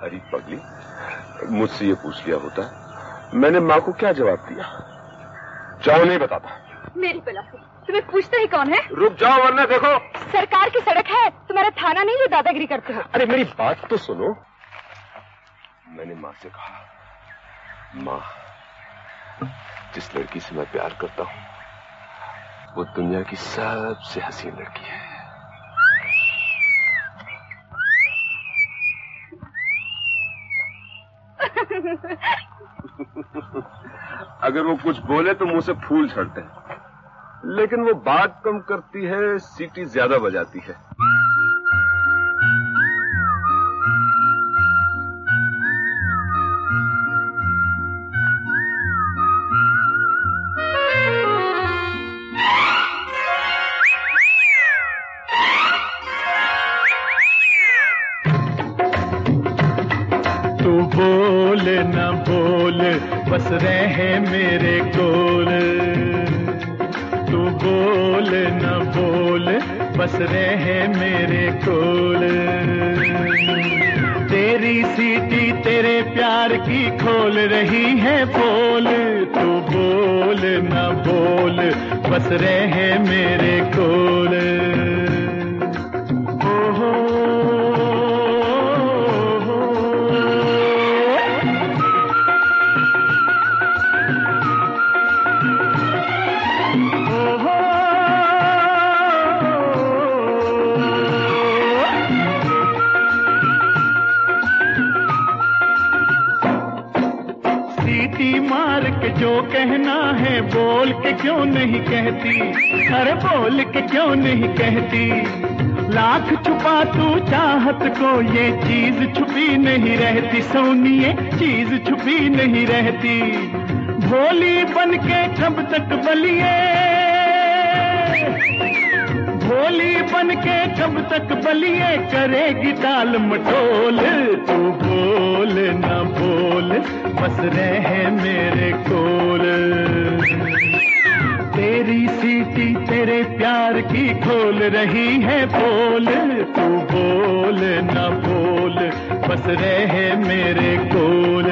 अरे पगली, मुझसे ये पूछ लिया होता, मैंने माँ को क्या जवाब दिया? जाओ, नहीं बताता। मेरी बला से तुम्हें पूछता ही कौन है? रुक जाओ वरना देखो। सरकार की सड़क है, तुम्हारा थाना नहीं जो दादागिरी करते हो। अरे मेरी बात तो सुनो। मैंने माँ से कहा, माँ, जिस लड़की से मैं प्यार करता हूँ वो दुनिया की सबसे हसीन लड़की है। अगर वो कुछ बोले तो मुंह से फूल झड़ते हैं, लेकिन वो बात कम करती है, सीटी ज्यादा बजाती है। तू बोल न बोल, बस रहे मेरे कोल। तू बोल न बोल, बस रहे मेरे कोल। तेरी सीटी तेरे प्यार की खोल रही है पोल। तू बोल न बोल, बस रहे मेरे कोल। मार के जो कहना है बोल के क्यों नहीं कहती? अरे बोल के क्यों नहीं कहती? लाख छुपा तू चाहत को, ये चीज छुपी नहीं रहती। सोनिए चीज छुपी नहीं रहती। भोली बन के कब तक बलिए, भोली बन के कब तक बलिए करेगी टाल मटोल। तू बोल न बोल, बस रहे मेरे कोल। तेरी सीटी तेरे प्यार की खोल रही है पोल। तू बोल न बोल, बस रहे मेरे कोल।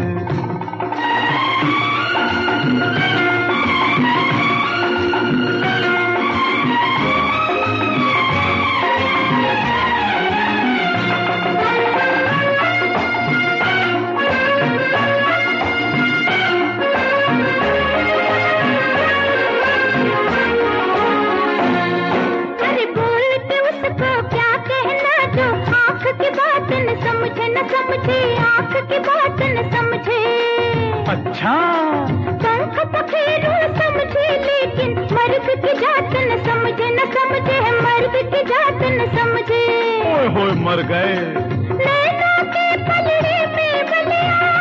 आँख की बात न समझे। अच्छा, पंख पखेरू समझे, लेकिन मर्द की जात न समझे। न समझे मर्द की जात न समझे। ओए होए मर गए। नैना के पलड़े में बलिया,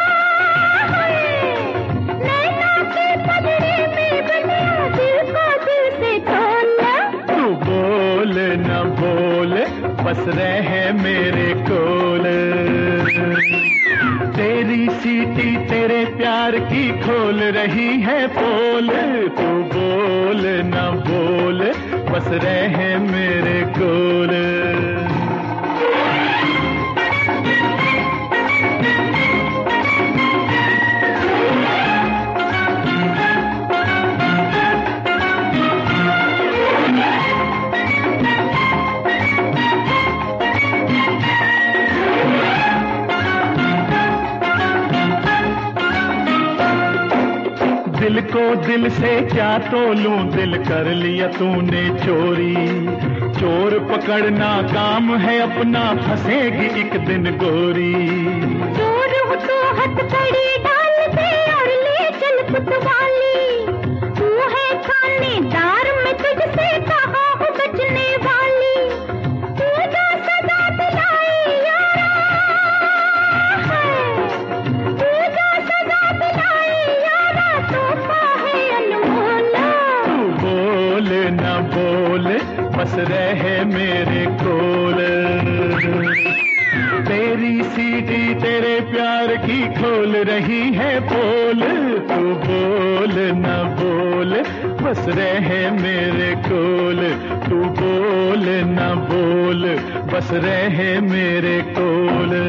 नैना के पलड़े में बलिया, दिल को दिल से तोड़ना। तू बोल न बोल, बस रहे मेरे कोल। तेरी सीटी तेरे प्यार की खोल रही है पोल। तू बोल न बोल, बस रहे मेरे कोल। दिल को दिल से क्या तोलूं, दिल कर लिया तूने चोरी। चोर पकड़ना काम है अपना, फंसेगी एक दिन गोरी। चोर हो तो हथकड़ी डाल दे और ले चल कुतवाली। तू है थानेदार, मैं तुझसे कहा हूँ बचने वाली। तू जो सजा दिलाई यारा है, तू जो सजा दिलाई यारा, तोहफा है अनमोल। तू बोल न बोल, बस रहे मेरे कोल। तेरी सीटी तेरे प्यार की खोल रही है पोल। तू बोल न बोल, बस रहे मेरे कोल। तू बोल न बोल, बस रहे मेरे कोल।